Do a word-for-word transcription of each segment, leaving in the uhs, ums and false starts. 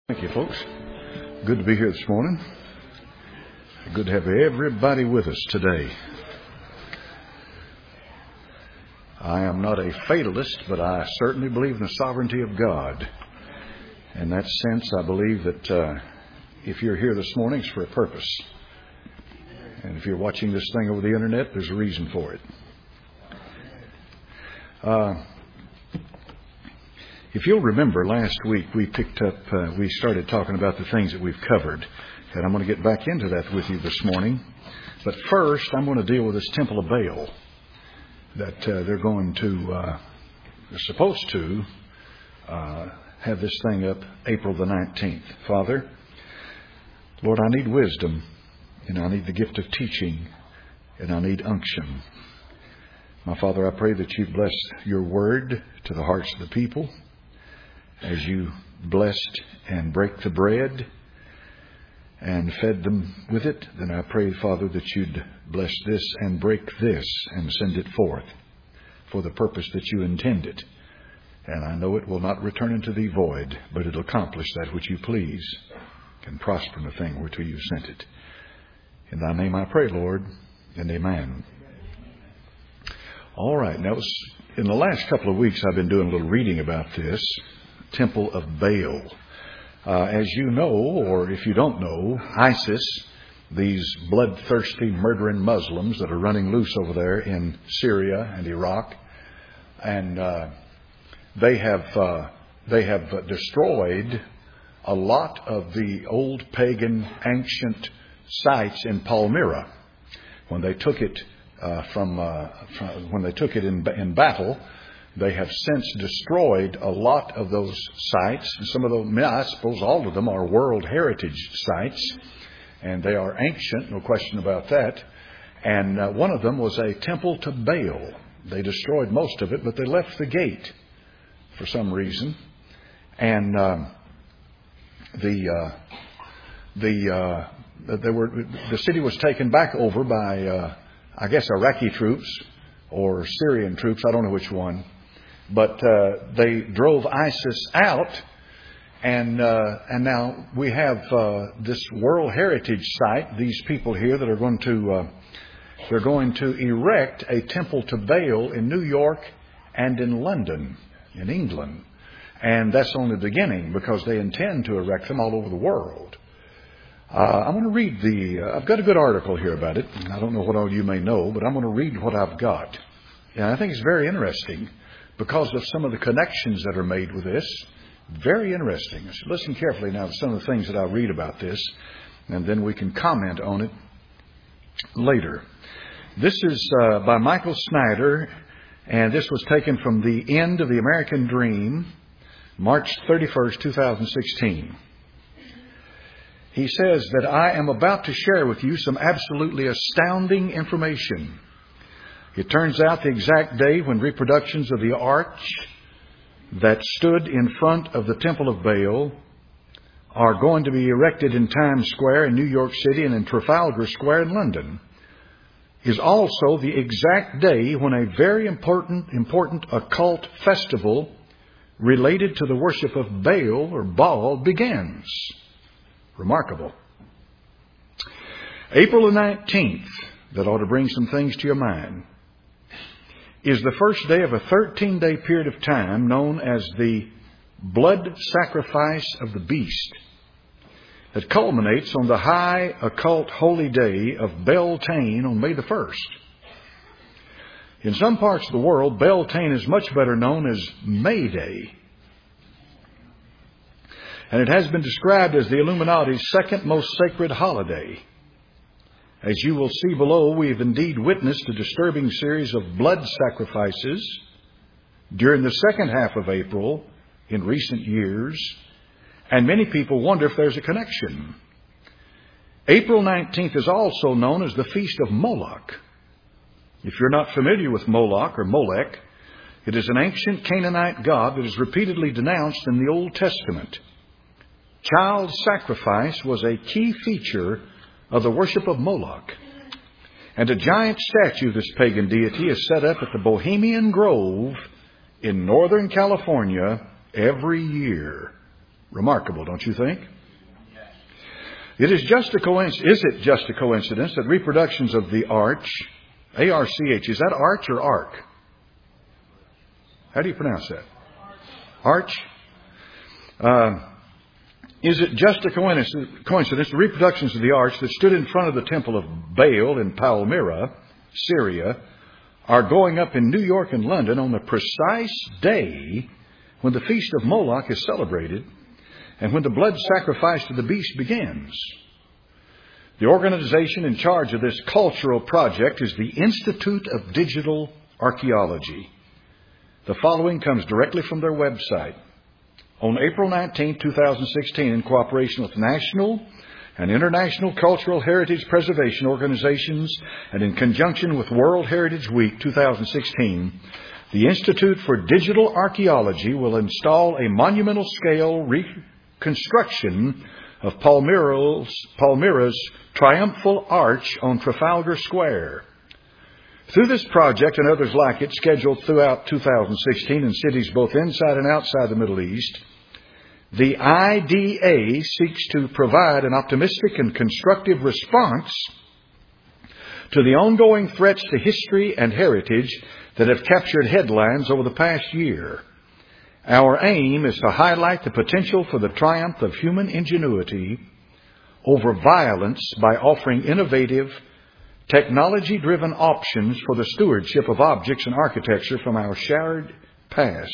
Thank you, folks. Good to be here this morning. Good to have everybody with us today. I am not a fatalist, but I certainly believe in the sovereignty of God. In that sense, I believe that uh, if you're here this morning, it's for a purpose. And if you're watching this thing over the internet, there's a reason for it. Uh, If you'll remember, last week we picked up, uh, we started talking about the things that we've covered. And I'm going to get back into that with you this morning. But first, I'm going to deal with this Temple of Baal that uh, they're going to, uh, they're supposed to uh, have this thing up April the nineteenth. Father, Lord, I need wisdom, and I need the gift of teaching, and I need unction. My Father, I pray that you bless your word to the hearts of the people. As you blessed and break the bread and fed them with it, then I pray, Father, that you'd bless this and break this and send it forth for the purpose that you intend it. And I know it will not return unto thee void, but it'll accomplish that which you please and prosper in the thing whereto you sent it. In thy name I pray, Lord, and amen. All right. Now, in the last couple of weeks, I've been doing a little reading about this Temple of Baal. Uh, as you know, or if you don't know, ISIS, these bloodthirsty, murdering Muslims that are running loose over there in Syria and Iraq, and uh, they have uh, they have destroyed a lot of the old pagan, ancient sites in Palmyra. When they took it uh, from, uh, from when they took it in in battle. They have since destroyed a lot of those sites. And some of them, I suppose all of them are World Heritage sites. And they are ancient, no question about that. And uh, one of them was a temple to Baal. They destroyed most of it, but they left the gate for some reason. And um, the uh, the uh, they were the city was taken back over by, uh, I guess, Iraqi troops or Syrian troops. I don't know which one. But uh, they drove ISIS out, and uh, and now we have uh, this World Heritage site. These people here that are going to uh, they're going to erect a temple to Baal in New York and in London, in England, and that's only the beginning because they intend to erect them all over the world. Uh, I'm going to read the. Uh, I've got a good article here about it. I don't know what all you may know, but I'm going to read what I've got, and I think it's very interesting. Because of some of the connections that are made with this. Very interesting. So listen carefully now to some of the things that I read about this, and then we can comment on it later. This is uh, by Michael Snyder, and this was taken from The End of the American Dream, March thirty-first, twenty sixteen. He says that I am about to share with you some absolutely astounding information. It turns out the exact day when reproductions of the arch that stood in front of the Temple of Baal are going to be erected in Times Square in New York City and in Trafalgar Square in London is also the exact day when a very important, important occult festival related to the worship of Baal or Baal begins. Remarkable. April the nineteenth, that ought to bring some things to your mind, is the first day of a thirteen-day period of time known as the blood sacrifice of the beast that culminates on the high occult holy day of Beltane on May the first. In some parts of the world, Beltane is much better known as May Day. And it has been described as the Illuminati's second most sacred holiday. As you will see below, we have indeed witnessed a disturbing series of blood sacrifices during the second half of April in recent years, and many people wonder if there's a connection. April nineteenth is also known as the Feast of Moloch. If you're not familiar with Moloch or Molech, it is an ancient Canaanite god that is repeatedly denounced in the Old Testament. Child sacrifice was a key feature of the worship of Moloch. And a giant statue of this pagan deity is set up at the Bohemian Grove in Northern California every year. Remarkable, don't you think? It is just a coincidence. Is it just a coincidence that reproductions of the arch, A R C H, is that arch or ark? How do you pronounce that? Arch? Uh, is it just a coincidence the reproductions of the arch that stood in front of the temple of Baal in Palmyra, Syria, are going up in New York and London on the precise day when the feast of Moloch is celebrated and when the blood sacrifice to the beast begins? The organization in charge of this cultural project is the Institute of Digital Archaeology. The following comes directly from their website. On April nineteenth, twenty sixteen, in cooperation with national and international cultural heritage preservation organizations and in conjunction with World Heritage Week twenty sixteen, the Institute for Digital Archaeology will install a monumental scale reconstruction of Palmyra's, Palmyra's triumphal arch on Trafalgar Square. Through this project and others like it scheduled throughout two thousand sixteen in cities both inside and outside the Middle East, the I D A seeks to provide an optimistic and constructive response to the ongoing threats to history and heritage that have captured headlines over the past year. Our aim is to highlight the potential for the triumph of human ingenuity over violence by offering innovative, technology-driven options for the stewardship of objects and architecture from our shared past.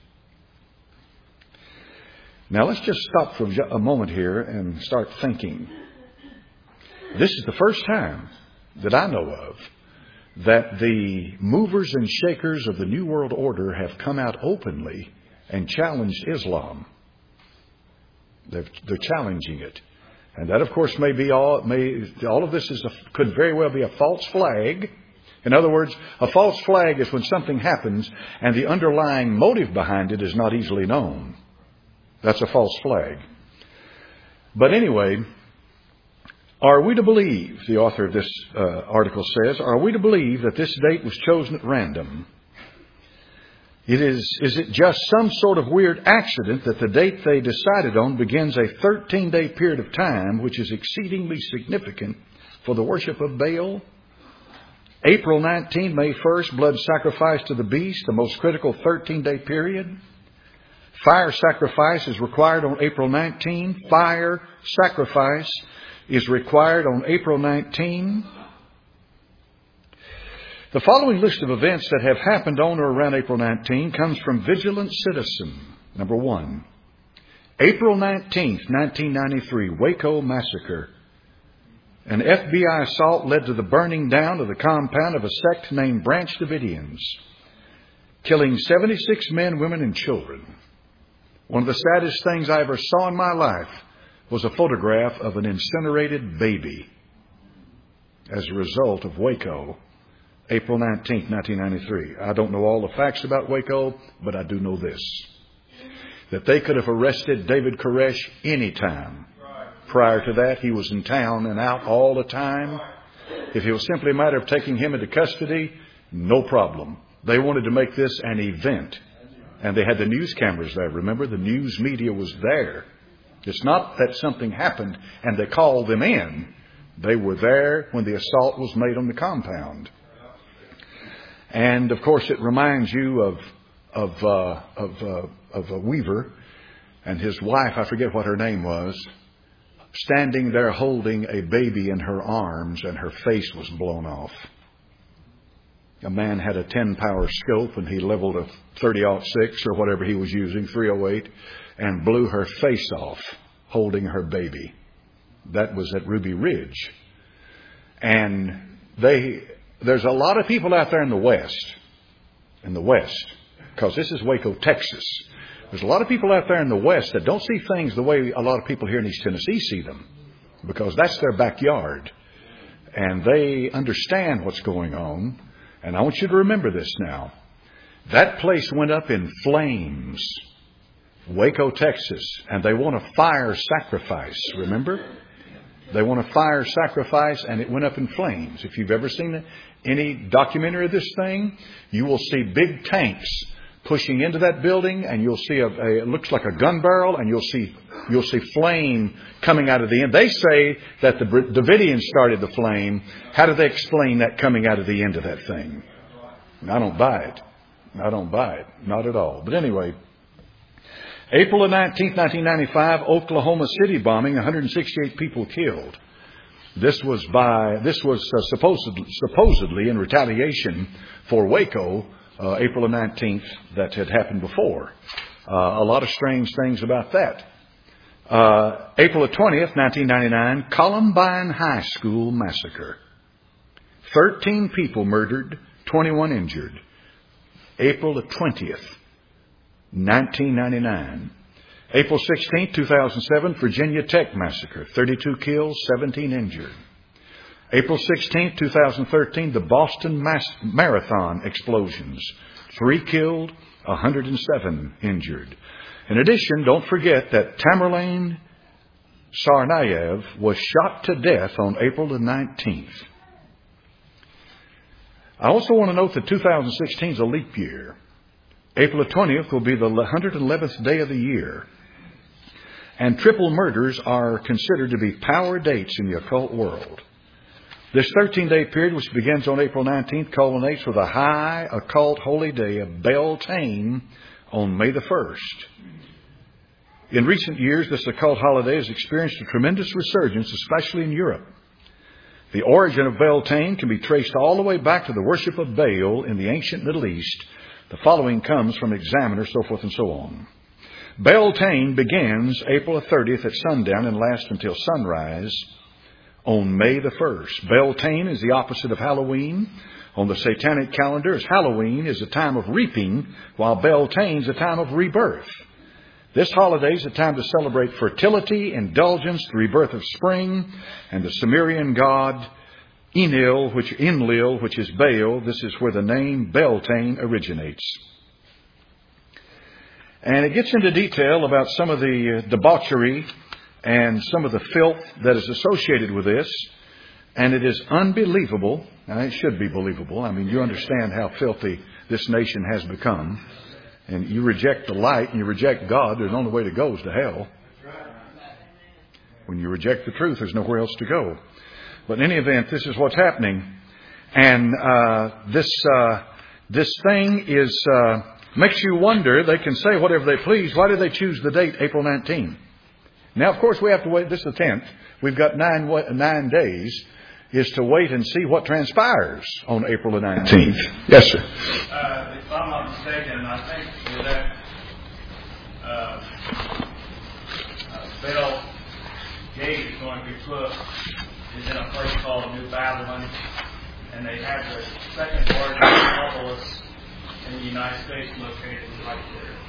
Now let's just stop for a moment here and start thinking. This is the first time that I know of that the movers and shakers of the New World Order have come out openly and challenged Islam. They're, they're challenging it. And that, of course, may be all, may, all of this is a, could very well be a false flag. In other words, a false flag is when something happens and the underlying motive behind it is not easily known. That's a false flag. But anyway, are we to believe, the author of this uh, article says, are we to believe that this date was chosen at random? It is, is it just some sort of weird accident that the date they decided on begins a thirteen-day period of time, which is exceedingly significant for the worship of Baal? April nineteenth, May first, blood sacrifice to the beast, the most critical thirteen-day period. Fire sacrifice is required on April nineteenth. Fire sacrifice is required on April nineteenth. The following list of events that have happened on or around April nineteenth comes from Vigilant Citizen. Number one, April nineteenth, nineteen ninety-three, Waco Massacre. An F B I assault led to the burning down of the compound of a sect named Branch Davidians, killing seventy-six men, women, and children. One of the saddest things I ever saw in my life was a photograph of an incinerated baby as a result of Waco, April nineteenth, nineteen ninety-three. I don't know all the facts about Waco, but I do know this, that they could have arrested David Koresh any time. Prior to that, he was in town and out all the time. If it was simply a matter of taking him into custody, no problem. They wanted to make this an event. And they had the news cameras there. Remember, the news media was there. It's not that something happened and they called them in. They were there when the assault was made on the compound. And, of course, it reminds you of of uh, of, uh, of a weaver and his wife, I forget what her name was, standing there holding a baby in her arms and her face was blown off. A man had a ten power scope and he leveled a thirty aught six or whatever he was using, three oh eight, and blew her face off holding her baby. That was at Ruby Ridge. And they, there's a lot of people out there in the West, in the West, because this is Waco, Texas. There's a lot of people out there in the West that don't see things the way a lot of people here in East Tennessee see them, because that's their backyard. And they understand what's going on. And I want you to remember this now. That place went up in flames. Waco, Texas. And they want a fire sacrifice. Remember? They want a fire sacrifice and it went up in flames. If you've ever seen any documentary of this thing, you will see big tanks pushing into that building, and you'll see a, a it looks like a gun barrel, and you'll see you'll see flame coming out of the end. They say that the Davidians started the flame. How do they explain that coming out of the end of that thing? I don't buy it. I don't buy it. Not at all. But anyway, April the nineteenth, nineteen ninety-five, Oklahoma City bombing, one hundred sixty-eight people killed. This was by this was uh, supposedly supposedly in retaliation for Waco, uh, April the nineteenth, that had happened before. Uh, a lot of strange things about that. Uh, April the twentieth, nineteen ninety-nine, Columbine High School massacre. Thirteen people murdered, twenty-one injured. April the twentieth, nineteen ninety-nine. April sixteenth, two thousand seven, Virginia Tech massacre. thirty-two killed, seventeen injured. April sixteenth, two thousand thirteen, the Boston Mass- Marathon explosions. Three killed, one hundred seven injured. In addition, don't forget that Tamerlane Tsarnaev was shot to death on April the nineteenth. I also want to note that two thousand sixteen is a leap year. April the twentieth will be the one hundred eleventh day of the year. And triple murders are considered to be power dates in the occult world. This thirteen-day period, which begins on April nineteenth, culminates with a high occult holy day of Beltane on May the first. In recent years, this occult holiday has experienced a tremendous resurgence, especially in Europe. The origin of Beltane can be traced all the way back to the worship of Baal in the ancient Middle East. The following comes from Examiner, so forth and so on. Beltane begins April the thirtieth at sundown and lasts until sunrise on May the first. Beltane is the opposite of Halloween. On the satanic calendar, as Halloween is a time of reaping, while Beltane is a time of rebirth. This holiday is a time to celebrate fertility, indulgence, the rebirth of spring, and the Sumerian god Enlil, which Enlil, which is Baal. This is where the name Beltane originates. And it gets into detail about some of the debauchery and some of the filth that is associated with this. And it is unbelievable. Now, it should be believable. I mean, you understand how filthy this nation has become. And you reject the light and you reject God, there's only way to go is to hell. When you reject the truth, there's nowhere else to go. But in any event, this is what's happening. And uh, this uh, this thing is uh, makes you wonder. They can say whatever they please. Why did they choose the date, April nineteenth? Now, of course, we have to wait. This is the tenth. We've got nine nine days. Is to wait and see what transpires on April the nineteenth. Yes, sir. Uh, if I'm not mistaken, I think that uh, uh, Bell Gate is going to be put is in a place called New Babylon, and they have the second largest obelisk in the United States located right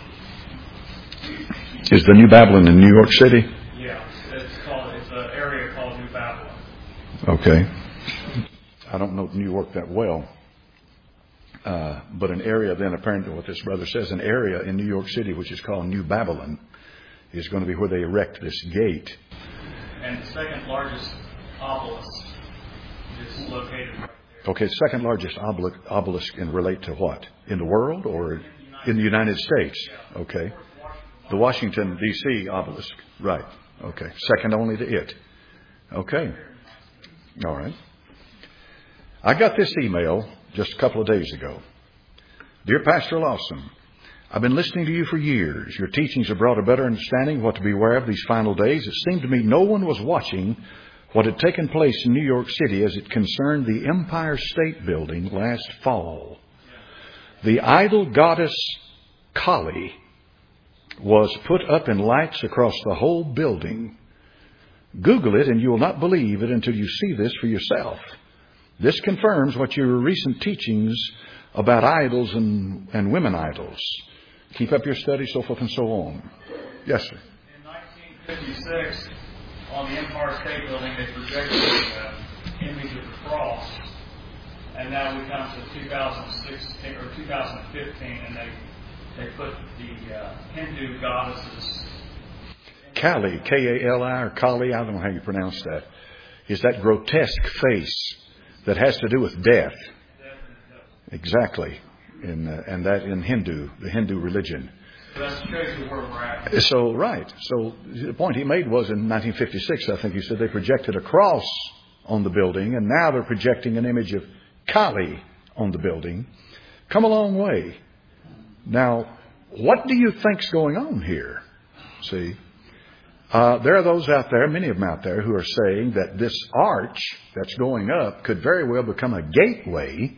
there. Is the New Babylon in New York City? Yeah, it's called. It's an area called New Babylon. Okay. I don't know New York that well. Uh, but an area then, apparently what this brother says, an area in New York City which is called New Babylon is going to be where they erect this gate. And the second largest obelisk is located right there. Okay, second largest obelisk, obelisk in relate to what? In the world or in the United States? Okay. The Washington, D C obelisk. Right. Okay. Second only to it. Okay. All right. I got this email just a couple of days ago. Dear Pastor Lawson, I've been listening to you for years. Your teachings have brought a better understanding of what to beware of these final days. It seemed to me no one was watching what had taken place in New York City as it concerned the Empire State Building last fall. The idol goddess Kali was put up in lights across the whole building. Google it and you will not believe it until you see this for yourself. This confirms what your recent teachings about idols and, and women idols. Keep up your study, so forth and so on. Yes, sir. In nineteen fifty-six, on the Empire State Building, they projected the image of the cross. And now we come to two thousand sixteen or two thousand fifteen, and they they put the uh, Hindu goddesses. Kali, K A L I or Kali, I don't know how you pronounce that, is that grotesque face that has to do with death. Exactly. in uh, and that in Hindu, the Hindu religion. That shows you where we're at. So, right. So the point he made was in nineteen fifty-six, I think he said, they projected a cross on the building, and now they're projecting an image of Kali on the building. Come a long way. Now, what do you think's going on here? See, uh, there are those out there, many of them out there, who are saying that this arch that's going up could very well become a gateway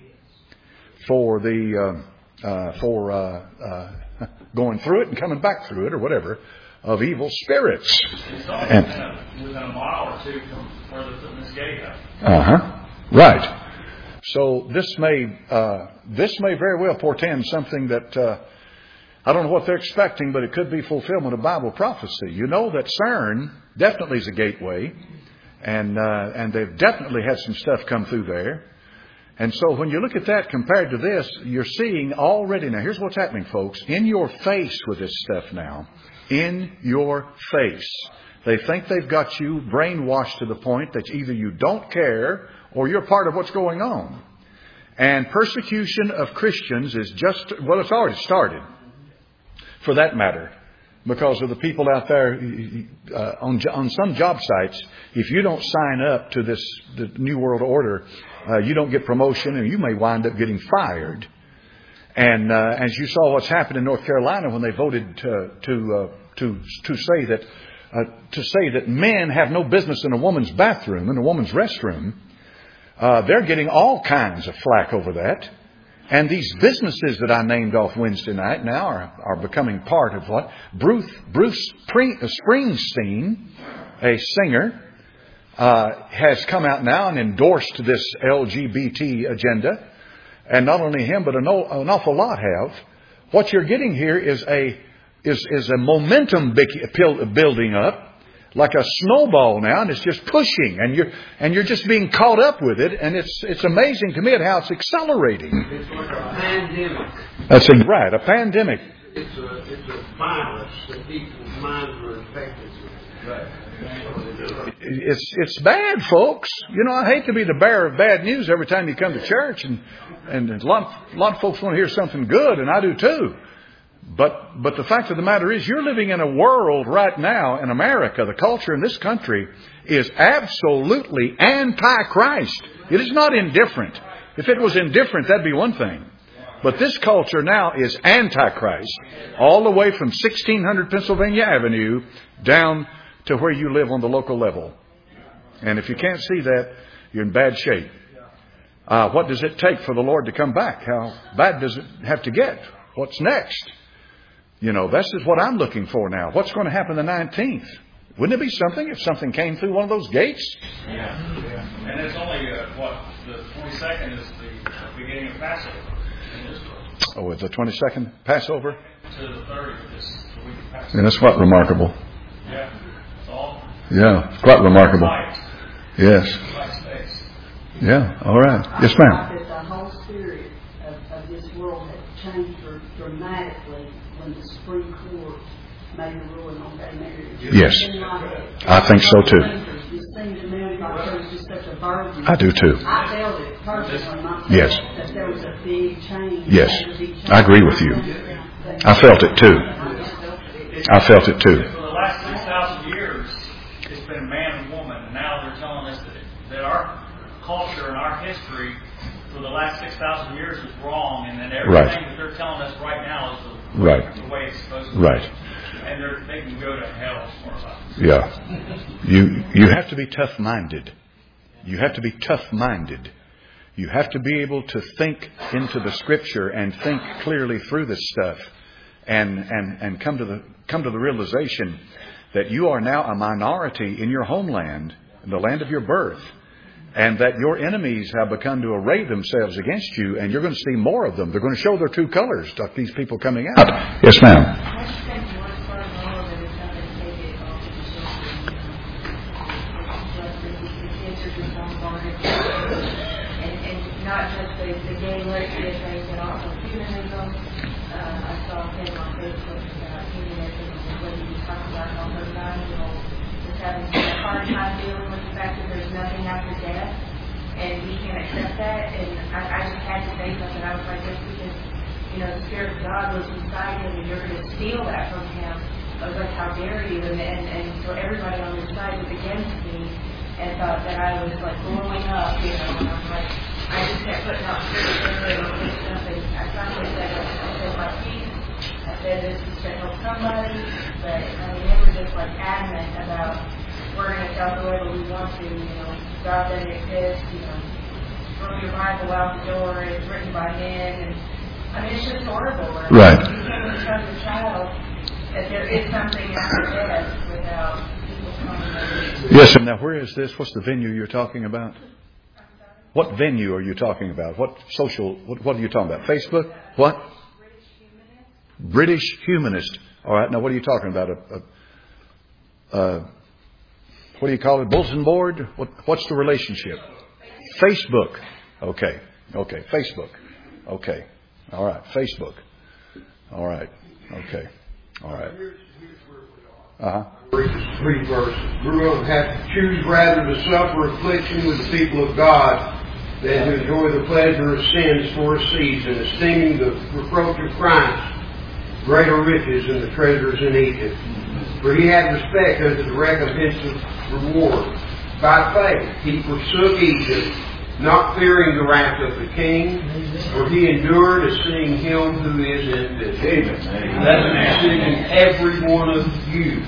for the uh, uh, for uh, uh, going through it and coming back through it, or whatever, of evil spirits. It's only and, within, a, within a mile or two from where they're putting this gate up. Uh huh. Right. So this may uh, this may very well portend something that uh, I don't know what they're expecting, but it could be fulfillment of Bible prophecy. You know that CERN definitely is a gateway, and uh, and they've definitely had some stuff come through there. And so when you look at that compared to this, you're seeing already now. Here's what's happening, folks. In your face with this stuff now. In your face. They think they've got you brainwashed to the point that either you don't care or you're part of what's going on. And persecution of Christians is just, well, it's already started, for that matter. Because of the people out there uh, on on some job sites, if you don't sign up to this the New World Order, uh, you don't get promotion, and you may wind up getting fired. And uh, as you saw what's happened in North Carolina when they voted to to uh, to to say that uh, to say that men have no business in a woman's bathroom, in a woman's restroom, uh, they're getting all kinds of flack over that. And these businesses that I named off Wednesday night now are, are becoming part of what? Bruce, Bruce Springsteen, a singer, uh, has come out now and endorsed this L G B T agenda. And not only him, but an, an awful lot have. What you're getting here is a is, is a momentum building up. Like a snowball now, and it's just pushing, and you're and you're just being caught up with it, and it's it's amazing to me at how it's accelerating. It's like a pandemic. That's a, right, a pandemic. It's a it's a virus that people's minds are infected with. Right. It's it's bad, folks. You know, I hate to be the bearer of bad news every time you come to church, and and a lot a lot of folks want to hear something good, and I do too. But but the fact of the matter is, you're living in a world right now in America. The culture in this country is absolutely anti-Christ. It is not indifferent. If it was indifferent, that'd be one thing. But this culture now is anti-Christ, all the way from sixteen hundred Pennsylvania Avenue down to where you live on the local level. And if you can't see that, you're in bad shape. Uh, what does it take for the Lord to come back? How bad does it have to get? What's next? You know, this is what I'm looking for now. What's going to happen the nineteenth? Wouldn't it be something if something came through one of those gates? Yeah. yeah. And it's only, uh, what, the twenty-second is the beginning of Passover in Israel. Oh, it's the twenty-second Passover? To the thirtieth, this the week of Passover. And that's quite remarkable. Yeah. It's all. Yeah, quite remarkable. Light. Yes. Light space. Yeah, all right. Yes, ma'am. The whole spirit of, of this world had changed dramatically when the Supreme Court made a ruling on gay marriage. Yes. I think so too. It seemed to me like there was just such a burden. I do too. I felt it personally myself. Yes. That there was a big change. Yes. A big change. I agree with you. I felt it too. I felt it too. For the last six thousand years, it's been man and woman, and now they're telling us that, that our culture and our history for the last six thousand years is wrong, and that everything Right. that they're telling us right now is the, Right. the way it's supposed to Right. be. And they're, they can go to hell as far as I'm concerned. Yeah. You you have to be tough-minded. You have to be tough-minded. You have to be able to think into the Scripture and think clearly through this stuff, and and and come to the come to the realization that you are now a minority in your homeland, in the land of your birth, and that your enemies have begun to array themselves against you, and you're going to see more of them. They're going to show their true colors, like these people coming out. Yes, ma'am. Not just the, the gay lesbian thing, but also humanism. Uh, I saw a thing on Facebook about humanism and when you talk about all those nine-year-olds just having a hard time dealing with the fact that there's nothing after death, and we can't accept that. And I, I just had to say something. I was like, just because you know, the Spirit of God was inside him and you're going to steal that from him. I was like, how dare you? And, and, and so everybody on the side was against me and thought that I was like blowing up, you know, and I'm like, I just kept putting out scripture and stuff, and I finally said, I said my peace. I said this is to help somebody, but I mean, they were just like adamant about we're going to tell whoever we want to, you know, God doesn't exist, you know, throw your Bible out the door, it's written by men, and I mean, it's just horrible. Right. You can't tell your child that there is something after death without people coming over. Yes, and now where is this? What's the venue you're talking about? What venue are you talking about? What social, what, what are you talking about? Facebook? What? British Humanist. British Humanist. All right, now what are you talking about? A, a, a, what do you call it? Bulletin board? What, what's the relationship? Facebook. Okay. Okay. Facebook. Okay. All right. Facebook. All right. Okay. All right. Uh-huh. Three verses. We're going to have to choose rather to suffer affliction with the people of God than to enjoy the pleasure of sins for a season, esteeming the reproach of Christ greater riches than the treasures in Egypt. For he had respect unto the recompense of reward. By faith he forsook Egypt, not fearing the wrath of the king, for he endured as seeing him who is invisible. That's seeing every one of you.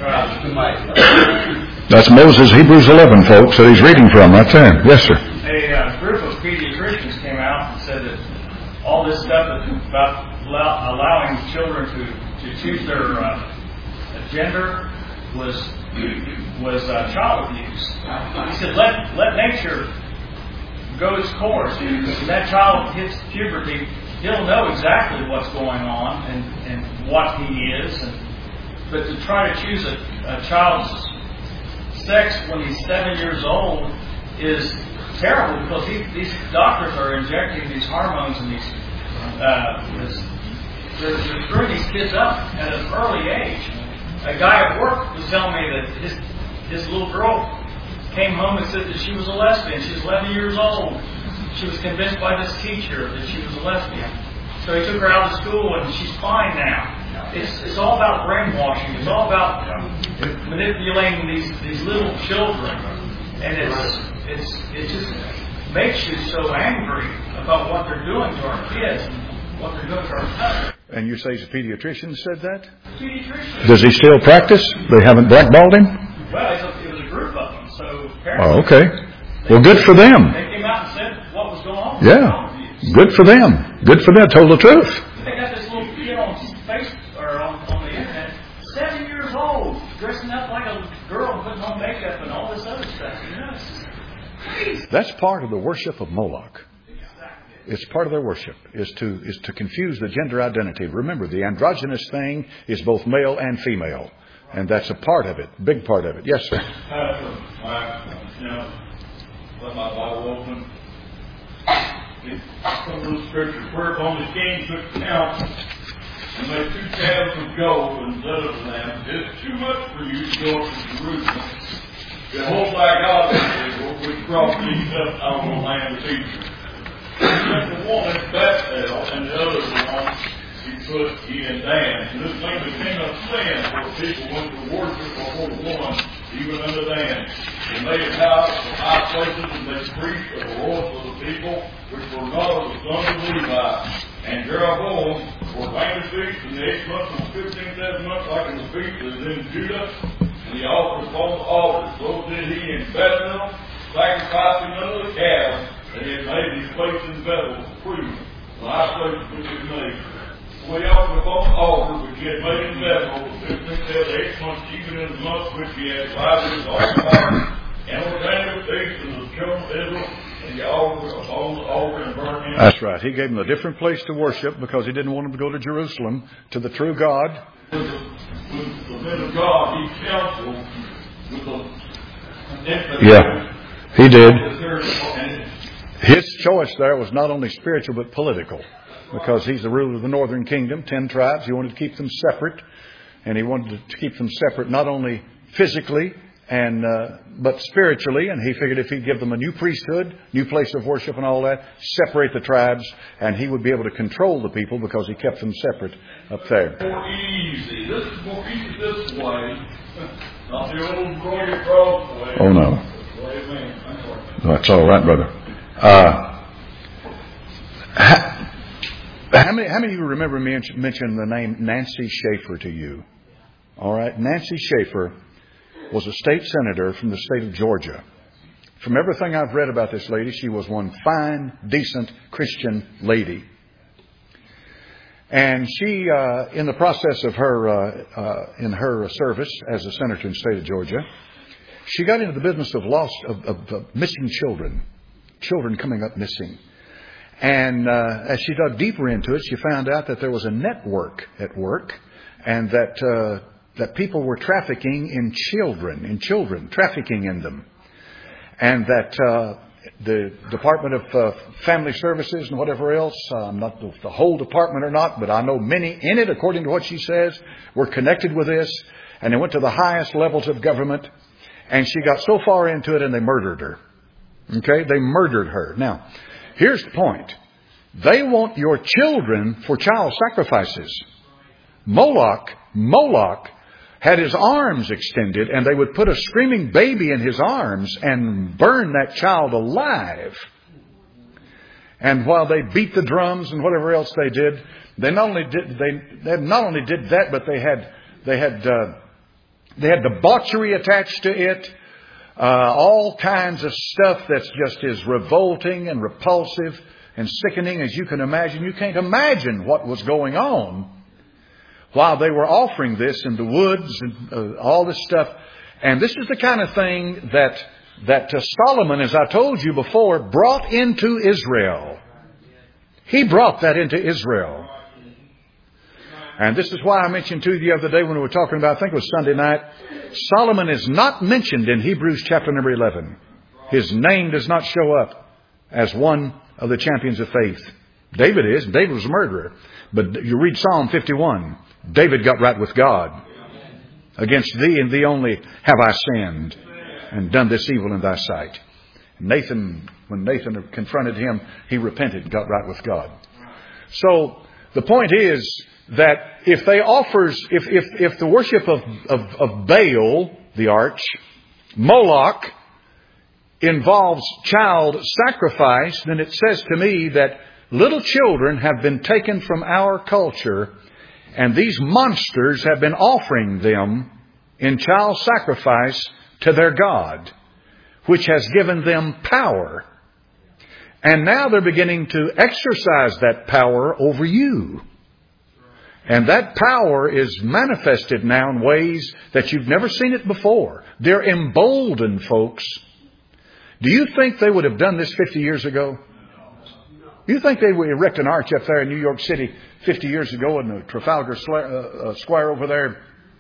That's Moses, Hebrews eleven, folks, that he's reading from right there. Yes, sir. A uh, group of pediatricians came out and said that all this stuff about allow, allowing children to, to choose their uh, gender was was uh, child abuse. He said, let let nature go its course. When that child hits puberty, he'll know exactly what's going on and, and what he is. And, but to try to choose a, a child's sex when he's seven years old is terrible, because he, these doctors are injecting these hormones and these uh, this, they're, they're screwing these kids up at an early age. A guy at work was telling me that his his little girl came home and said that she was a lesbian. She was eleven years old. She was convinced by this teacher that she was a lesbian. So he took her out of school and she's fine now. It's it's all about brainwashing. It's all about manipulating these, these little children. And it's it's it just makes you so angry about what they're doing to our kids and what they're doing to our country. And you say the pediatrician said that? Pediatrician. Does he still practice? They haven't blackballed him? Well, it's a, it was a group of them. So apparently, Oh, okay. Well, good for them. they came out and said what was going on. Yeah. Good for them. Good for them. Told the truth. They got this little kid on Facebook or on, on the internet, seven years old, dressing up like a girl and putting on makeup and all this other stuff. You know, it's just crazy. That's part of the worship of Moloch. It's part of their worship is to is to confuse the gender identity. Remember, the androgynous thing is both male and female, and that's a part of it, big part of it. Yes, sir. Pastor, I, you know, let my Bible open. Some of those scriptures. Whereupon the king took counsel and made two calves of gold and said unto them, it's too much for you to go up to Jerusalem. Behold, thy God is able, which brought thee up out of the land of Egypt. And the one at Bethel, and the other one he put he in Dan. And this thing became a sin for people went to worship before one, even unto Dan. And they had houses of high places, and they preached of the Lord for the people, which were not of the sons of Levi. And Jeroboam ordained a feast in the eighth month and the fifteenth seventh month, like in the feast that is in Judah. And the altar upon the altar. So did he in Bethel, sacrificing unto the calves. And he had made these places in Bethel for priests, the high places which he had made. So he offered upon the altar which he had made in Bethel, the fifteenth day of the eighth month, even in the month which he had divided his altar, and ordained a feast unto the children of Israel, and he offered upon the altar and burned him. That's right. He gave them a different place to worship because he didn't want them to go to Jerusalem, to the true God. With the, with the men of God, he counseled with the infant. Yeah, he did. And His choice there was not only spiritual but political, because he's the ruler of the northern kingdom, ten tribes. He wanted to keep them separate, and he wanted to keep them separate not only physically and uh, but spiritually, and he figured if he'd give them a new priesthood, new place of worship and all that, separate the tribes, and he would be able to control the people because he kept them separate up there. More easy. This is more easy this way. Not the old Roy Cross way. Oh, no. Amen. I'm sorry. That's all right, brother. Uh, how, how many how many of you remember me mentioning the name Nancy Schaefer to you? All right. Nancy Schaefer was a state senator from the state of Georgia. From everything I've read about this lady, she was one fine, decent Christian lady. And she, uh, in the process of her, uh, uh, in her service as a senator in the state of Georgia, she got into the business of lost, of, of, of missing children, children coming up missing. And uh, as she dug deeper into it, she found out that there was a network at work, and that uh, that people were trafficking in children, in children, trafficking in them, and that uh, the Department of uh, Family Services and whatever else, uh, not the, the whole department or not, but I know many in it, according to what she says, were connected with this, and they went to the highest levels of government, and she got so far into it, and they murdered her. Okay, they murdered her. Now, here's the point. They want your children for child sacrifices. Moloch, Moloch had his arms extended, and they would put a screaming baby in his arms and burn that child alive. And while they beat the drums and whatever else they did, they not only did they, they not only did that, but they had they had uh, they had debauchery attached to it. Uh, all kinds of stuff that's just as revolting and repulsive and sickening as you can imagine. You can't imagine what was going on while they were offering this in the woods and uh, all this stuff. And this is the kind of thing that that uh, Solomon, as I told you before, brought into Israel. He brought that into Israel. And this is why I mentioned to you the other day when we were talking about, I think it was Sunday night, Solomon is not mentioned in Hebrews chapter number eleven. His name does not show up as one of the champions of faith. David is. David was a murderer. But you read Psalm fifty-one. David got right with God. Against thee and thee only have I sinned and done this evil in thy sight. Nathan, when Nathan confronted him, he repented, got right with God. So the point is that if they offers, if, if, if the worship of, of, of Baal, the arch, Moloch, involves child sacrifice, then it says to me that little children have been taken from our culture, and these monsters have been offering them in child sacrifice to their God, which has given them power. And now they're beginning to exercise that power over you. And that power is manifested now in ways that you've never seen it before. They're emboldened, folks. Do you think they would have done this fifty years ago? You think they would erect an arch up there in New York City fifty years ago in the Trafalgar Square over there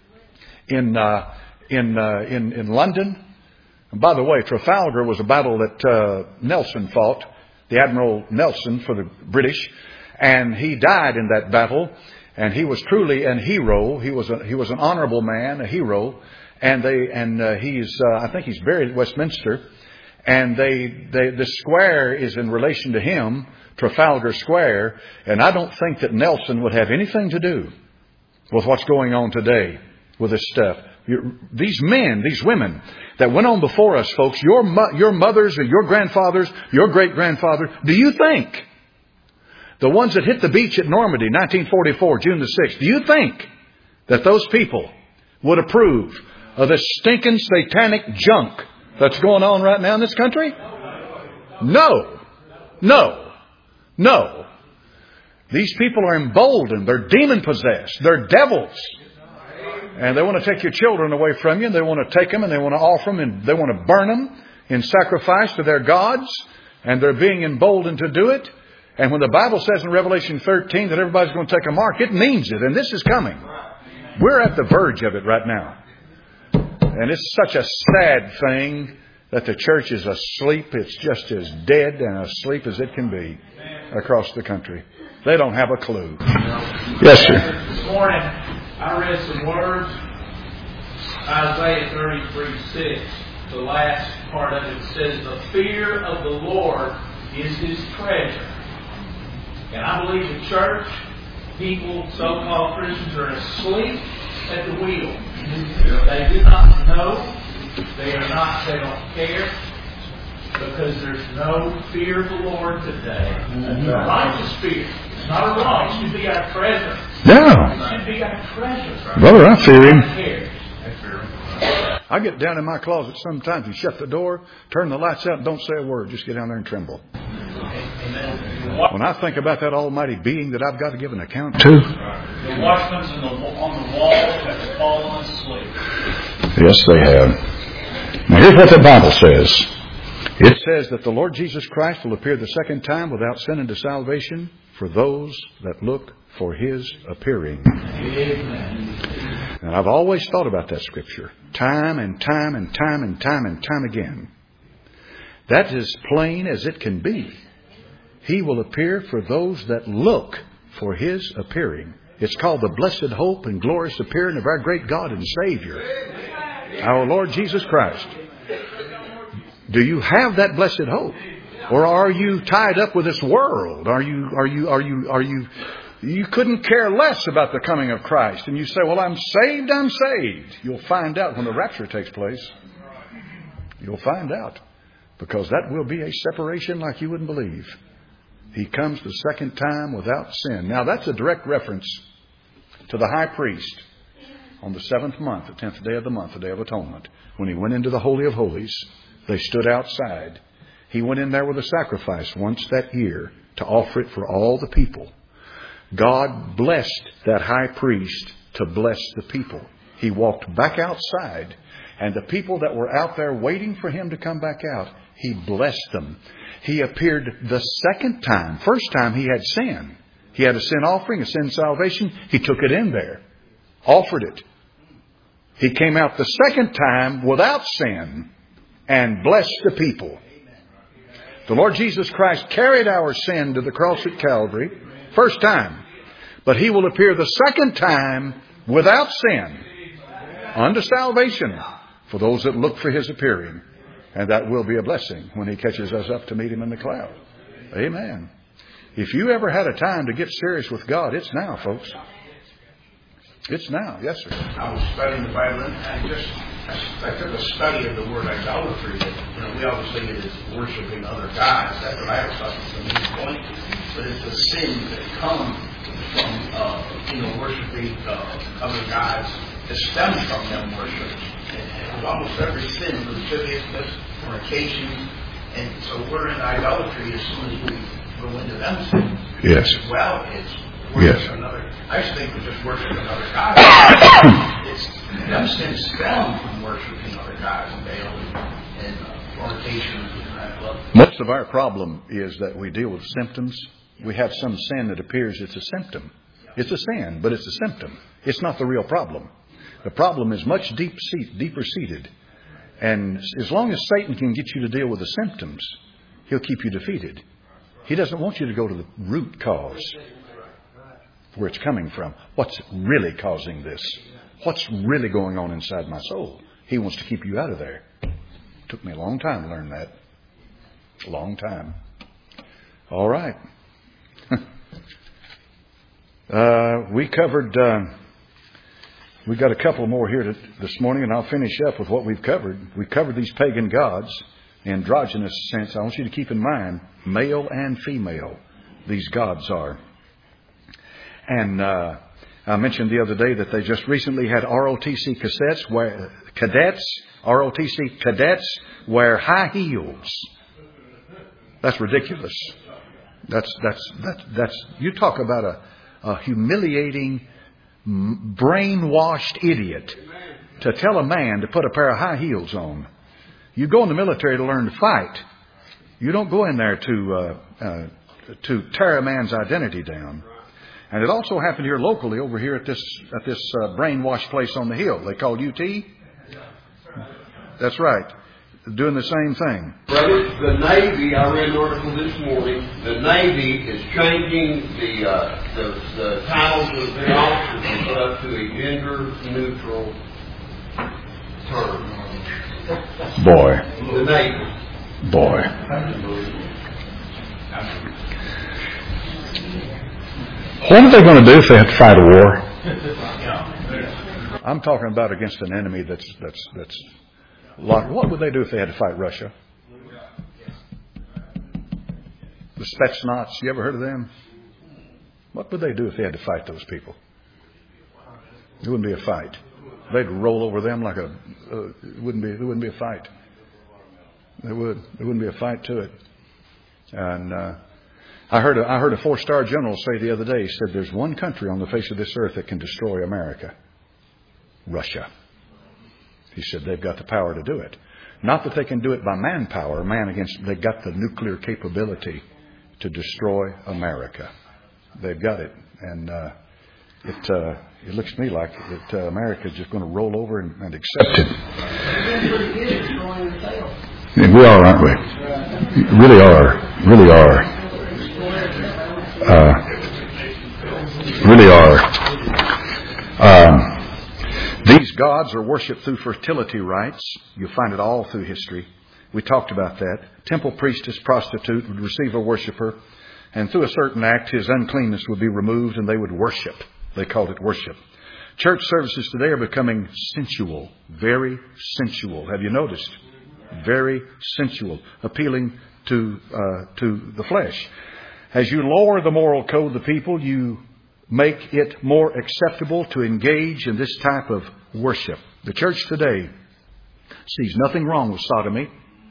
in uh, in, uh, in in London? And by the way, Trafalgar was a battle that uh, Nelson fought, the Admiral Nelson for the British, and he died in that battle. And he was truly an hero. He was a, he was an honorable man, a hero. And they and uh, he's uh, I think he's buried at Westminster. And they they the square is in relation to him, Trafalgar Square. And I don't think that Nelson would have anything to do with what's going on today with this stuff. You're, these men, these women that went on before us, folks, your mo- your mothers or your grandfathers, your great grandfather. Do you think? The ones that hit the beach at Normandy, nineteen forty-four, June the sixth, do you think that those people would approve of this stinking satanic junk that's going on right now in this country? No. No. No. These people are emboldened. They're demon-possessed. They're devils. And they want to take your children away from you. And they want to take them and they want to offer them and they want to burn them in sacrifice to their gods. And they're being emboldened to do it. And when the Bible says in Revelation thirteen that everybody's going to take a mark, it means it. And this is coming. We're at the verge of it right now. And it's such a sad thing that the church is asleep. It's just as dead and asleep as it can be across the country. They don't have a clue. Yes, sir. This morning, I read some words Isaiah thirty-three six, the last part of it says, the fear of the Lord is His treasure. And I believe the church, people, so-called Christians, are asleep at the wheel. They do not know. They are not, they don't care. Because there's no fear of the Lord today. Mm-hmm. Righteous fear. It's not a wrong. It should be our treasure. Yeah. It should be our treasure. Brother, I fear Him. I care. I fear Him. I get down in my closet sometimes and shut the door, turn the lights out, and don't say a word. Just get down there and tremble. When I think about that almighty being that I've got to give an account to. The watchmen on the wall have fallen asleep. Yes, they have. Now here's what the Bible says. It says that the Lord Jesus Christ will appear the second time without sin unto salvation for those that look for His appearing. Amen. And I've always thought about that scripture. Time and time and time and time and time again. That is plain as it can be. He will appear for those that look for His appearing. It's called the blessed hope and glorious appearing of our great God and Savior, our Lord Jesus Christ. Do you have that blessed hope? Or are you tied up with this world? Are you, are you, are you, are you, you couldn't care less about the coming of Christ. And you say, well, I'm saved, I'm saved. You'll find out when the rapture takes place. You'll find out. Because that will be a separation like you wouldn't believe. He comes the second time without sin. Now that's a direct reference to the high priest on the seventh month, the tenth day of the month, the Day of Atonement. When he went into the Holy of Holies, they stood outside. He went in there with a sacrifice once that year to offer it for all the people. God blessed that high priest to bless the people. He walked back outside, and the people that were out there waiting for Him to come back out, He blessed them. He appeared the second time. First time He had sin. He had a sin offering, a sin salvation. He took it in there, offered it. He came out the second time without sin and blessed the people. The Lord Jesus Christ carried our sin to the cross at Calvary, first time. But He will appear the second time without sin unto salvation for those that look for His appearing. And that will be a blessing when He catches us up to meet Him in the cloud. Amen. If you ever had a time to get serious with God, it's now, folks. It's now. Yes, sir. I was studying the Bible, and I just I, I took a study of the word idolatry. That, you know, we always think it is worshiping other gods. That's what I was thought was the main point. But it's the sins that come from, uh, you know, worshiping uh, other gods that stems from them worship. And, and almost every sin, lasciviousness, fornication, and so we're in idolatry as soon as we go into them sins. Yes. Well, it's yes. Another. I just think we just worship another god. It's them sins stem from worshiping other gods and Baal and, and uh, fornication and that love. Most of our problem is that we deal with symptoms. We have some sin that appears it's a symptom. It's a sin, but it's a symptom. It's not the real problem. The problem is much deep seat, deeper seated. And as long as Satan can get you to deal with the symptoms, he'll keep you defeated. He doesn't want you to go to the root cause, where it's coming from. What's really causing this? What's really going on inside my soul? He wants to keep you out of there. Took me a long time to learn that. A long time. All right. uh, we covered... Uh, We've got a couple more here to, this morning, and I'll finish up with what we've covered. We covered these pagan gods, androgynous sense. I want you to keep in mind, male and female, these gods are. And uh, I mentioned the other day that they just recently had R O T C cassettes where cadets, R O T C cadets wear high heels. That's ridiculous. That's that's that's that's. You talk about a, a humiliating, brainwashed idiot to tell a man to put a pair of high heels on. You go in the military to learn to fight. You don't go in there to uh, uh, to tear a man's identity down. And it also happened here locally, over here at this at this uh, brainwashed place on the hill. They call U T. That's right. Doing the same thing. Brother, the Navy, I read an article this morning, the Navy is changing the uh, the, the titles of the officers to put up to a gender-neutral term. Boy. The neighbor. Boy. What are they going to do if they have to fight a war? I'm talking about against an enemy that's that's that's. Like, what would they do if they had to fight Russia? The Spetsnaz. You ever heard of them? What would they do if they had to fight those people? It wouldn't be a fight. They'd roll over them like a. Uh, it wouldn't be. It wouldn't be a fight. There would. There wouldn't be a fight to it. And uh, I heard. A, I heard a four-star general say the other day. He said, "There's one country on the face of this earth that can destroy America. Russia." He said they've got the power to do it. Not that they can do it by manpower, man against. They've got the nuclear capability to destroy America. They've got it, and uh, it. Uh, It looks to me like that uh, America is just going to roll over and, and accept it. And we are, aren't we? Really are. Really are. Uh, really are. Um, these gods are worshipped through fertility rites. You'll find it all through history. We talked about that. Temple priestess, prostitute would receive a worshiper, and through a certain act, his uncleanness would be removed, and they would worship. They called it worship. Church services today are becoming sensual, very sensual. Have you noticed? Very sensual, appealing to uh, to the flesh. As you lower the moral code of the people, you make it more acceptable to engage in this type of worship. The church today sees nothing wrong with sodomy.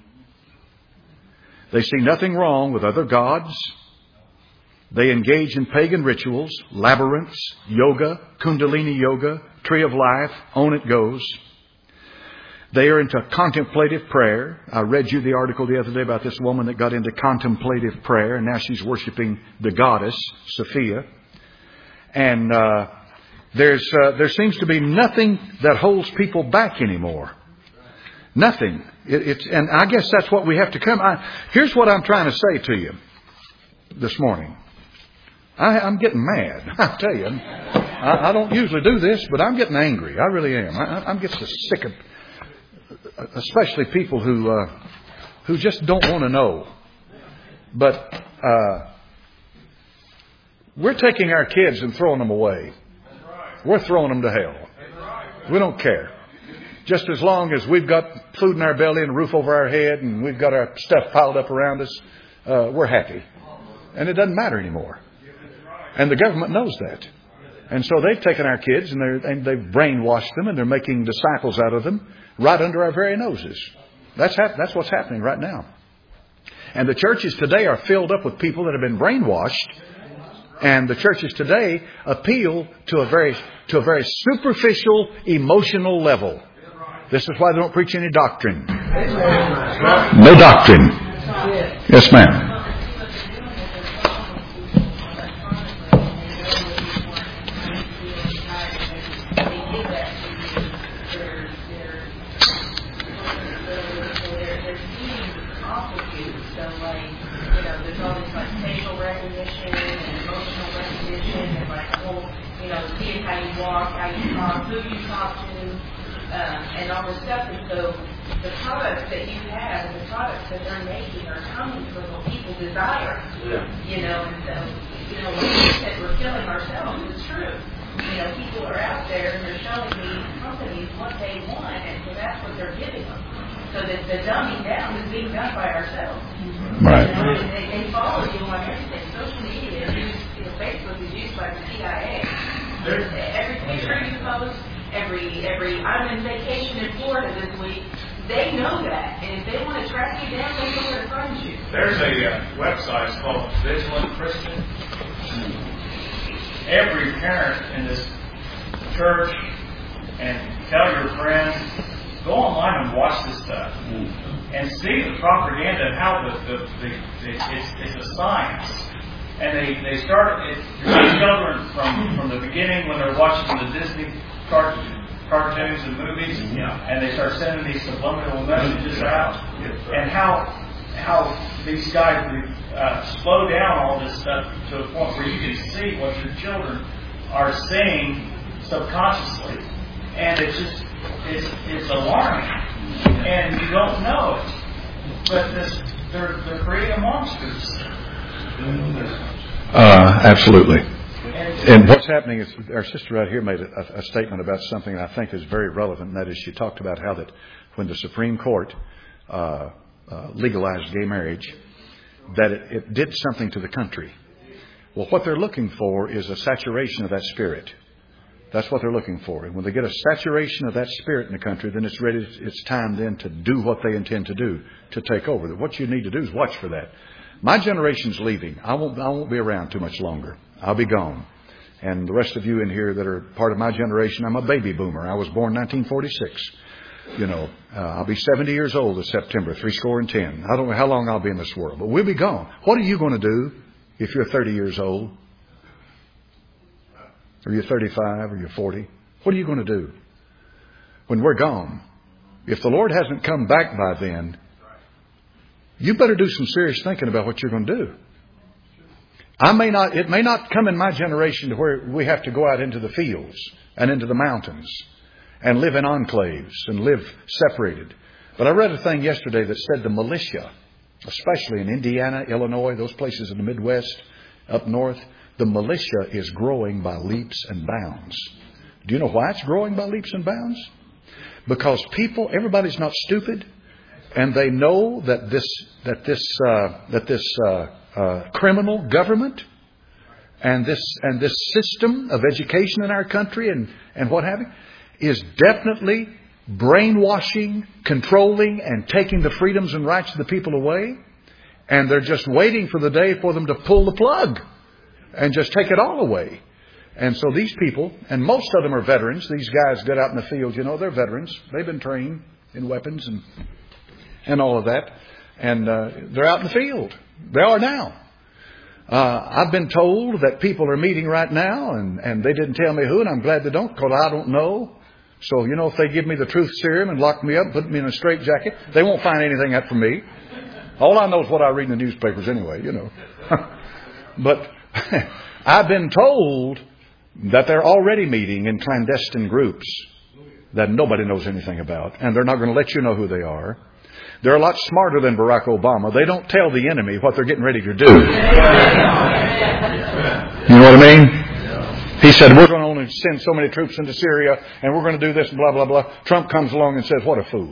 They see nothing wrong with other gods. They engage in pagan rituals, labyrinths, yoga, kundalini yoga, tree of life, on it goes. They are into contemplative prayer. I read you the article the other day about this woman that got into contemplative prayer, and now she's worshiping the goddess, Sophia. And uh, there's uh, there seems to be nothing that holds people back anymore. Nothing. It, it's and I guess that's what we have to come. I, here's what I'm trying to say to you this morning. I, I'm getting mad. I tell you, I, I don't usually do this, but I'm getting angry. I really am. I, I'm getting so sick of, especially people who uh, who just don't want to know. But uh, we're taking our kids and throwing them away. We're throwing them to hell. We don't care. Just as long as we've got food in our belly and a roof over our head and we've got our stuff piled up around us, uh, we're happy. And it doesn't matter anymore. And the government knows that. And so they've taken our kids and, they're, and they've brainwashed them and they're making disciples out of them right under our very noses. That's, hap- that's what's happening right now. And the churches today are filled up with people that have been brainwashed. And the churches today appeal to a very to a very superficial, emotional level. This is why they don't preach any doctrine. No doctrine. Yes, ma'am. How you walk, how you talk, who you talk to, um, and all this stuff. And so the products that you have and the products that they're making are coming from what people desire. Yeah. You know, and so, you know, when we said we're killing ourselves, it's true. You know, people are out there and they're showing these companies what they want, and so that's what they're giving them. So that the dumbing down is being done by ourselves. Right. You know, and they, they follow you on everything. Social media is used, you know, Facebook is used by the C I A. Every picture you post, every every I'm in vacation in Florida this week, they know that. And if they want to track you down, they know where to find you. There's a uh, website it's called Vigilant Christian. Every parent in this church, and tell your friends, go online and watch this stuff. And see the propaganda and how the, the, the, the it's, it's a science. And they, they start, it, these children from, from the beginning when they're watching the Disney cart, cartoons and movies, yeah. and they start sending these subliminal messages out. And how how these guys uh, slow down all this stuff to a point where you can see what your children are seeing subconsciously. And it's just, it's, it's alarming. And you don't know it. But this, they're, they're creating monsters. Uh, absolutely. And what's happening is our sister right here made a, a statement about something I think is very relevant, and that is she talked about how that when the Supreme Court uh, uh, legalized gay marriage, that it, it did something to the country. Well, what they're looking for is a saturation of that spirit. That's what they're looking for. And when they get a saturation of that spirit in the country, then it's ready. It's time then to do what they intend to do, to take over. What you need to do is watch for that. My generation's leaving. I won't, I won't be around too much longer. I'll be gone. And the rest of you in here that are part of my generation, I'm a baby boomer. I was born nineteen forty-six. You know, uh, I'll be seventy years old this September, three score and ten. I don't know how long I'll be in this world, but we'll be gone. What are you going to do if you're thirty years old? Or you're thirty-five or you're forty? What are you going to do when we're gone? If the Lord hasn't come back by then, you better do some serious thinking about what you're going to do. I may not, it may not come in my generation to where we have to go out into the fields and into the mountains and live in enclaves and live separated. But I read a thing yesterday that said the militia, especially in Indiana, Illinois, those places in the Midwest, up north, the militia is growing by leaps and bounds. Do you know why it's growing by leaps and bounds? Because people, everybody's not stupid, and they know that this that this uh, that this uh, uh, criminal government and this and this system of education in our country and and what have you is definitely brainwashing, controlling, and taking the freedoms and rights of the people away. And they're just waiting for the day for them to pull the plug and just take it all away. And so these people, and most of them are veterans. These guys get out in the field, you know, they're veterans. They've been trained in weapons and and all of that. And uh, they're out in the field. They are now. Uh, I've been told that people are meeting right now, and, and they didn't tell me who, and I'm glad they don't, because I don't know. So, you know, if they give me the truth serum and lock me up and put me in a straitjacket, they won't find anything out from me. All I know is what I read in the newspapers anyway, you know. But I've been told that they're already meeting in clandestine groups that nobody knows anything about. And they're not going to let you know who they are. They're a lot smarter than Barack Obama. They don't tell the enemy what they're getting ready to do. You know what I mean? He said, we're going to only send so many troops into Syria, and we're going to do this and blah, blah, blah. Trump comes along and says, what a fool.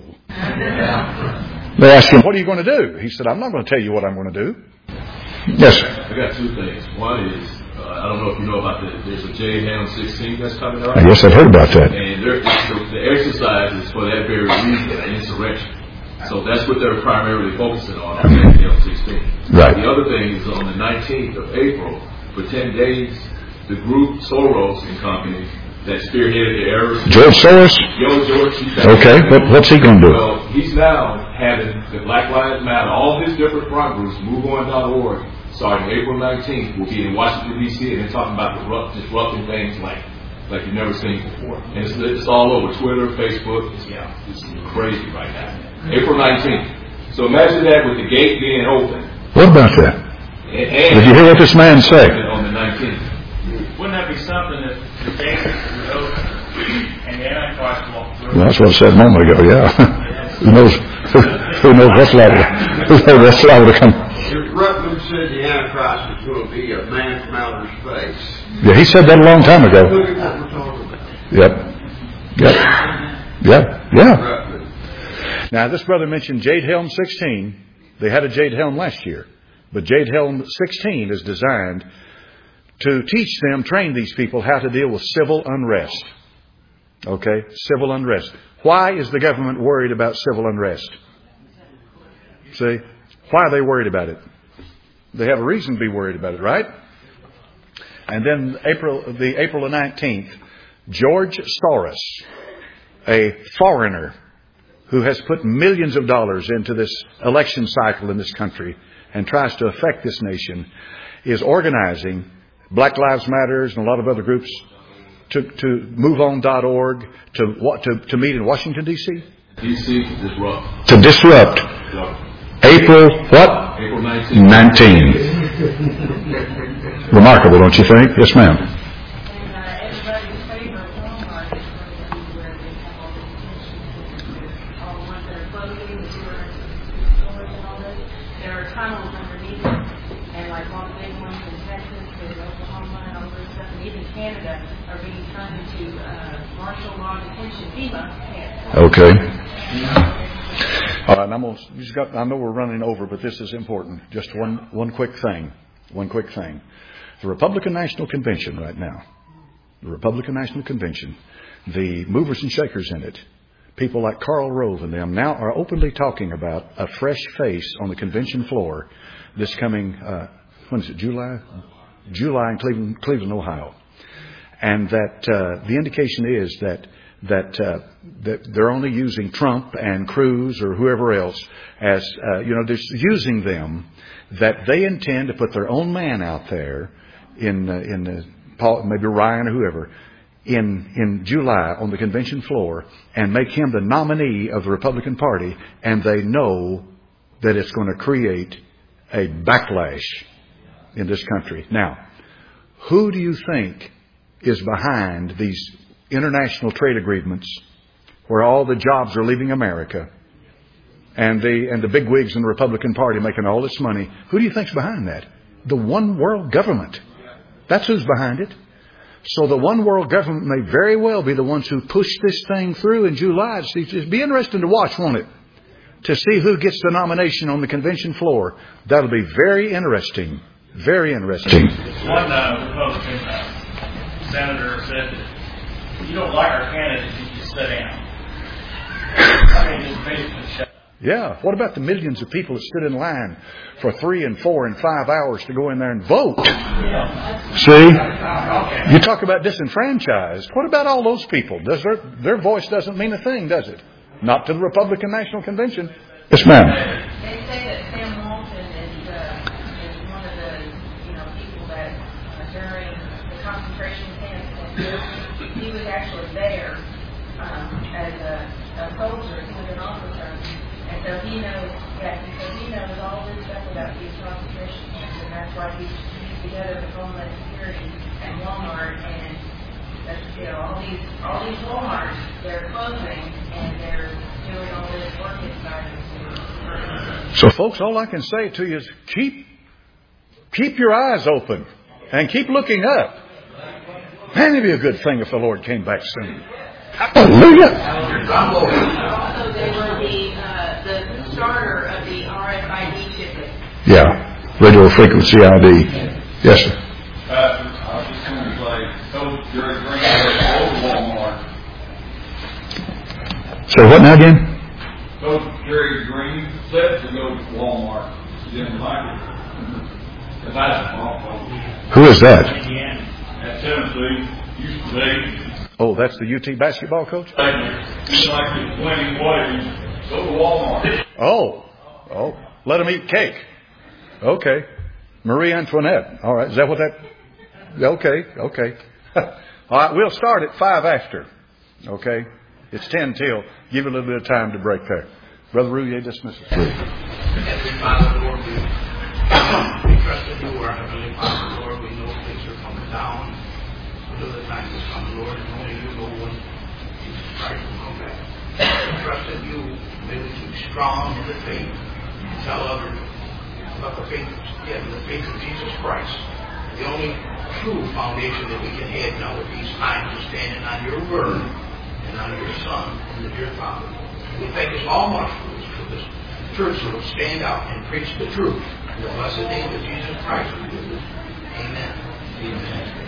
They asked him, what are you going to do? He said, I'm not going to tell you what I'm going to do. Yes, sir. I got two things. One is, uh, I don't know if you know about the, there's a J Ham sixteen that's coming up. I guess I've heard about that. And there, the, the exercise is for that very reason, an insurrection. So that's what they're primarily focusing on, on J Ham sixteen. Right. The other thing is on the nineteenth of April, for ten days, the group Soros and Company that spearheaded the Arabs. George Soros? Yo, George. Okay, what, what's he going to do? Well, he's now having the Black Lives Matter, all his different front groups, move on dot org, starting April nineteenth, will be in Washington, D C, and they're talking about disrupt, disrupting things like like you've never seen before. And it's, it's all over Twitter, Facebook. It's, yeah, it's crazy right now. April nineteenth. So imagine that with the gate being open. What about that? And, and did you hear what this man said? On the nineteenth. Wouldn't that be something that the gates would open and the Antichrist walk through? Well, that's what I said a moment ago, yeah. Who knows who, who knows what's liable who knows what's liable to come. Rutland said the Antichrist is going to be a man from outer space. Yeah, he said that a long time ago. Look at what we're talking about. Yep. Yep. Yep. Yeah. Now, this brother mentioned Jade Helm sixteen. They had a Jade Helm last year. But Jade Helm sixteen is designed to teach them, train these people how to deal with civil unrest. Okay? Civil unrest. Why is the government worried about civil unrest? See? Why are they worried about it? They have a reason to be worried about it, right? And then April, the April the nineteenth, George Soros, a foreigner who has put millions of dollars into this election cycle in this country and tries to affect this nation, is organizing Black Lives Matters and a lot of other groups to, to move on dot org to, to, to meet in Washington, D C? D C to disrupt. To disrupt. Yep. April what? April nineteenth. nineteenth. Remarkable, don't you think? Yes, ma'am. And uh, everybody's favorite Walmart is going to be where they have all the tunnels underneath it. And like all the big ones in Texas, there's Oklahoma and all this stuff, and even Canada are being turned into uh, martial law detention, FEMA camps. Okay. All right, and I'm gonna, you just got, I know we're running over, but this is important. Just one, one quick thing. One quick thing. The Republican National Convention right now, the Republican National Convention, the movers and shakers in it, people like Karl Rove and them now are openly talking about a fresh face on the convention floor this coming, uh, when is it, July? July in Cleveland, Cleveland, Ohio. And that uh, the indication is that that uh, that they're only using Trump and Cruz or whoever else as, uh, you know, they're using them, that they intend to put their own man out there in, uh, in uh, maybe Ryan or whoever, in in July on the convention floor and make him the nominee of the Republican Party, and they know that it's going to create a backlash in this country. Now, who do you think is behind these international trade agreements where all the jobs are leaving America and the and the bigwigs in the Republican Party making all this money? Who do you think's behind that? The one world government. That's who's behind it. So the one world government may very well be the ones who push this thing through in July. It'll be interesting to watch, won't it? To see who gets the nomination on the convention floor. That'll be very interesting. Very interesting. One uh, Republican uh, senator said that if you don't like our candidates, you just sit down. I mean, just basically shut up. Yeah. What about the millions of people that stood in line for three and four and five hours to go in there and vote? Yeah. See? You talk about disenfranchised. What about all those people? Does their, their voice doesn't mean a thing, does it? Not to the Republican National Convention. Yes, ma'am. They say that Sam Walton is, uh, is one of the, you know, people that uh, during the concentration camps, he was actually there um, as a, a soldier. He was an officer. And so he knows, yeah, because he knows all this stuff about these concentration camps, and that's why he's together with Homeland Security and Walmart, and that's, you know, all these all these Walmarts, they're closing and they're doing all this work inside of the So, folks, all I can say to you is keep keep your eyes open and keep looking up. Man, it'd be a good thing if the Lord came back soon. Hallelujah. Also, they were the uh, the starter of the R F I D chip. Yeah, radio frequency I D. Yes, sir. Pastor, I was just going to say, told Jerry Green to go to Walmart. So what now again? Told Jerry Green said to go to Walmart. He didn't like it. Because that's wrong. Who is that? At Tennessee, used to be. Oh, that's the U T basketball coach? He's like he's winning ways. Go to Walmart. Oh, oh, let him eat cake. Okay. Marie Antoinette. All right. Is that what that? Okay. Okay. All right. We'll start at five after. Okay. It's ten till. Give it a little bit of time to break there. Brother Rouillet, dismiss us. Heavenly Father, Lord, we, we trust in you, our Heavenly Father, Lord. We know things are coming down. We know the time has come, Lord, and only you know when Jesus Christ will come back. We trust in you. May we keep strong in the faith and tell others about the faith, yeah, the faith of Jesus Christ. The only true foundation that we can have now at these times is standing on your word and on your Son and the dear Father. We thank us all much for this church that will stand out and preach the truth. In the blessed name of Jesus Christ, we do this. Amen. Amen.